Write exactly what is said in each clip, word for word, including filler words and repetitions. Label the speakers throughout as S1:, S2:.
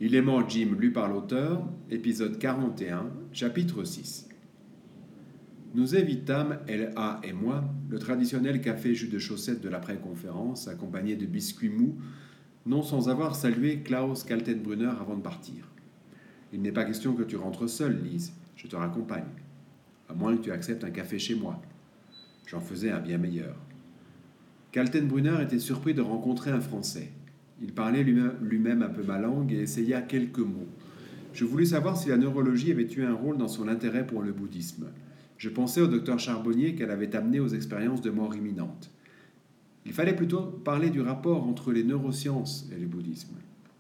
S1: Il est mort Jim, lu par l'auteur, épisode quarante et un, chapitre six. Nous évitâmes, L A et moi, le traditionnel café jus de chaussette de l'après-conférence, accompagné de biscuits mous, non sans avoir salué Klaus Kaltenbrunner avant de partir. Il n'est pas question que tu rentres seule, Lise, je te raccompagne. À moins que tu acceptes un café chez moi. J'en faisais un bien meilleur. Kaltenbrunner était surpris de rencontrer un Français. Il parlait lui-même un peu ma langue et essaya quelques mots. Je voulus savoir si la neurologie avait eu un rôle dans son intérêt pour le bouddhisme. Je pensais au docteur Charbonnier qu'elle avait amené aux expériences de mort imminente. Il fallait plutôt parler du rapport entre les neurosciences et le bouddhisme.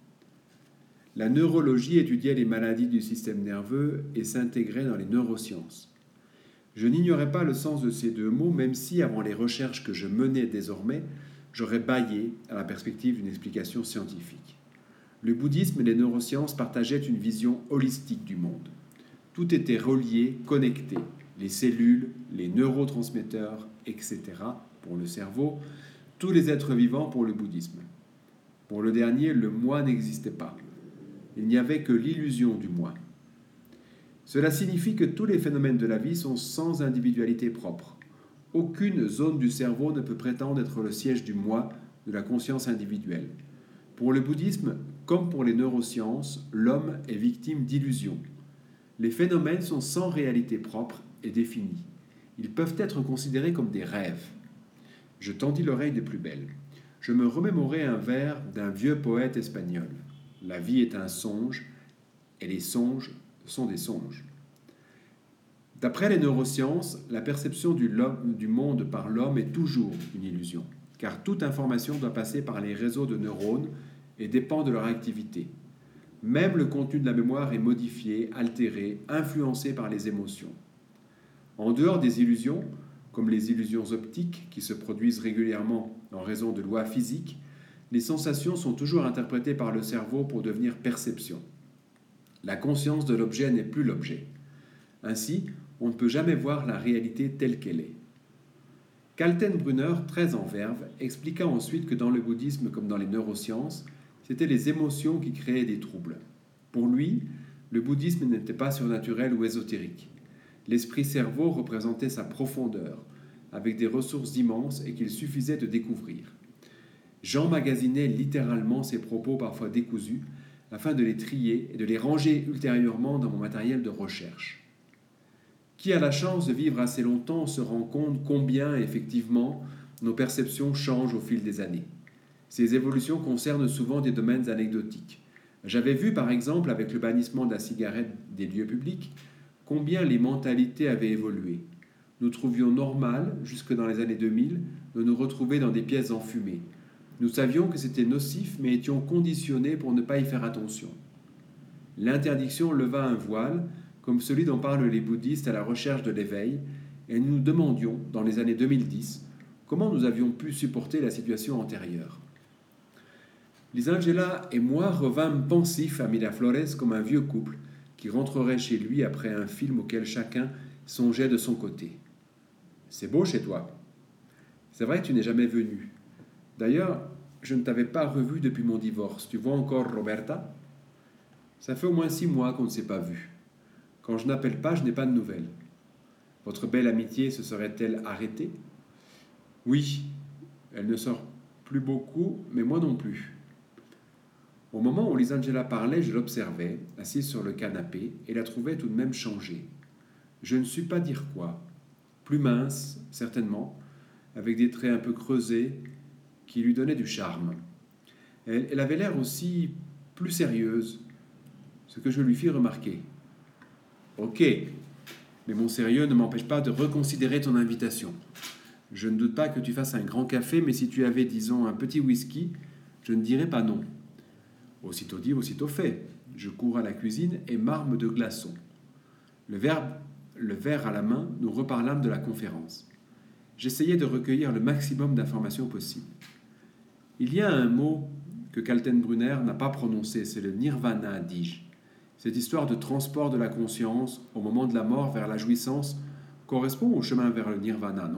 S1: La neurologie étudiait les maladies du système nerveux et s'intégrait dans les neurosciences. Je n'ignorais pas le sens de ces deux mots, même si, avant les recherches que je menais désormais, j'aurais bâillé à la perspective d'une explication scientifique. Le bouddhisme et les neurosciences partageaient une vision holistique du monde. Tout était relié, connecté. Les cellules, les neurotransmetteurs, et cetera pour le cerveau, tous les êtres vivants pour le bouddhisme. Pour le dernier, le moi n'existait pas. Il n'y avait que l'illusion du moi. Cela signifie que tous les phénomènes de la vie sont sans individualité propre. Aucune zone du cerveau ne peut prétendre être le siège du moi, de la conscience individuelle. Pour le bouddhisme, comme pour les neurosciences, l'homme est victime d'illusions. Les phénomènes sont sans réalité propre et définie. Ils peuvent être considérés comme des rêves. Je tendis l'oreille de plus belle. Je me remémorais un vers d'un vieux poète espagnol. La vie est un songe, et les songes sont des songes. D'après les neurosciences, la perception du, du monde par l'homme est toujours une illusion, car toute information doit passer par les réseaux de neurones et dépend de leur activité. Même le contenu de la mémoire est modifié, altéré, influencé par les émotions. En dehors des illusions, comme les illusions optiques qui se produisent régulièrement en raison de lois physiques, les sensations sont toujours interprétées par le cerveau pour devenir perception. La conscience de l'objet n'est plus l'objet. Ainsi, on ne peut jamais voir la réalité telle qu'elle est. Kaltenbrunner, très en verve, expliqua ensuite que dans le bouddhisme comme dans les neurosciences, c'étaient les émotions qui créaient des troubles. Pour lui, le bouddhisme n'était pas surnaturel ou ésotérique. L'esprit-cerveau représentait sa profondeur, avec des ressources immenses et qu'il suffisait de découvrir. J'emmagasinais littéralement ses propos parfois décousus, afin de les trier et de les ranger ultérieurement dans mon matériel de recherche. Qui a la chance de vivre assez longtemps se rend compte combien, effectivement, nos perceptions changent au fil des années. Ces évolutions concernent souvent des domaines anecdotiques. J'avais vu, par exemple, avec le bannissement de la cigarette des lieux publics, combien les mentalités avaient évolué. Nous trouvions normal, jusque dans les années deux mille, de nous retrouver dans des pièces enfumées. Nous savions que c'était nocif, mais étions conditionnés pour ne pas y faire attention. L'interdiction leva un voile, comme celui dont parlent les bouddhistes à la recherche de l'éveil, et nous nous demandions, dans les années deux mille dix, comment nous avions pu supporter la situation antérieure. Lisangela et moi revînmes pensifs à Miraflores comme un vieux couple qui rentrerait chez lui après un film auquel chacun songeait de son côté. « C'est beau chez toi. C'est vrai que tu n'es jamais venu. D'ailleurs, je ne t'avais pas revu depuis mon divorce. Tu vois encore Roberta ? Ça fait au moins six mois qu'on ne s'est pas vu. Quand je n'appelle pas, je n'ai pas de nouvelles. Votre belle amitié se serait-elle arrêtée ? Oui, elle ne sort plus beaucoup, mais moi non plus. » Au moment où Lisangela parlait, je l'observais, assise sur le canapé, et la trouvais tout de même changée. Je ne sus pas dire quoi. Plus mince, certainement, avec des traits un peu creusés, qui lui donnaient du charme. Elle, elle avait l'air aussi plus sérieuse, ce que je lui fis remarquer. « Ok, mais mon sérieux ne m'empêche pas de reconsidérer ton invitation. Je ne doute pas que tu fasses un grand café, mais si tu avais, disons, un petit whisky, je ne dirais pas non. » Aussitôt dit, aussitôt fait. Je cours à la cuisine et m'arme de glaçons. Le verre, le verre à la main, nous reparlâmes de la conférence. J'essayais de recueillir le maximum d'informations possibles. Il y a un mot que Kaltenbrunner n'a pas prononcé, c'est le nirvana, dis-je. Cette histoire de transport de la conscience au moment de la mort vers la jouissance correspond au chemin vers le nirvana, non ?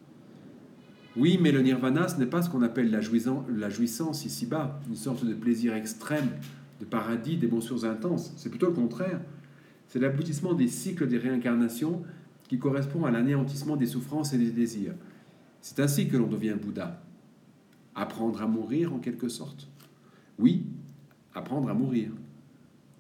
S1: Oui, mais le nirvana, ce n'est pas ce qu'on appelle la jouissance, la jouissance ici-bas, une sorte de plaisir extrême de paradis, d'émotions intenses. C'est plutôt le contraire. C'est l'aboutissement des cycles des réincarnations qui correspond à l'anéantissement des souffrances et des désirs. C'est ainsi que l'on devient Bouddha. Apprendre à mourir en quelque sorte. Oui, apprendre à mourir.